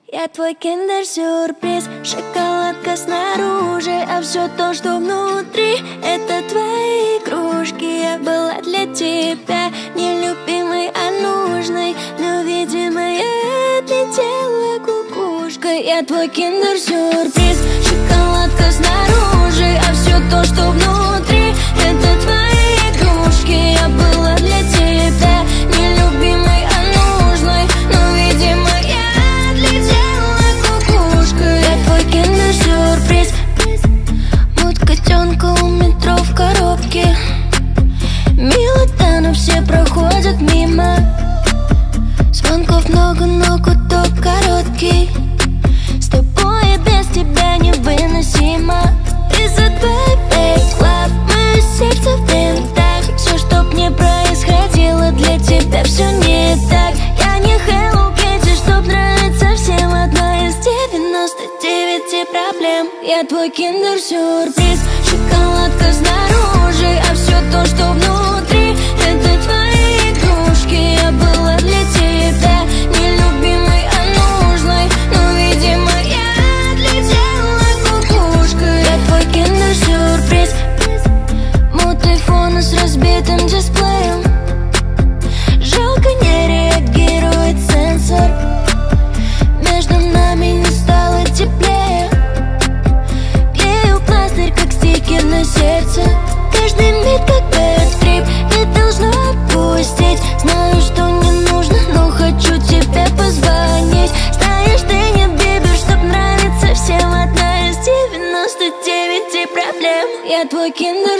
Я твой киндер-сюрприз, шоколадка снаружи, а все то, что внутри, это твои игрушки. Я была для тебя не любимой, а нужной, но, видимо, я отлетела кукушкой. Я твой киндер-сюрприз, шоколадка снаружи, а все то, что внутри, это твои игрушки. Я была для тебя не любимой, а нужной, но, видимо, я отлетела кукушкой. Я твой киндер-сюрприз, муть котенка у метро в коробке. Мило, да, но все проходят мимо. Звонков много, но гудок короткий. С тобой и без тебя невыносимо. Из-за твоей fake love мое сердце в винтах. Все, чтоб не происходило, для тебя все не так. Я не Hello Kitty, чтоб нравиться всем. Одна из 99 проблем. Я твой киндер-сюрприз, шоколадка снаружи, а все то, что внутри, это твои игрушки. Я была для тебя не любимой, а нужной, но, видимо, я отлетела кукушкой. Я твой киндер-сюрприз, мут айфона с разбитым дисплеем. Жалко, не реагирует сенсор. Между нами не стало теплее. Клею пластырь, как стикер на сердце. Каждый миг как бэдтрип, не должна отпустить. Знаю, что не нужно, но хочу тебе позвонить. Знаешь, ты не бибер, чтоб нравиться всем. Одна из 99 проблем. Я твой киндер